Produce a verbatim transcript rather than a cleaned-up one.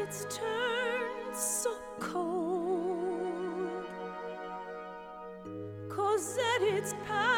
it's turned so cold, 'cause at its power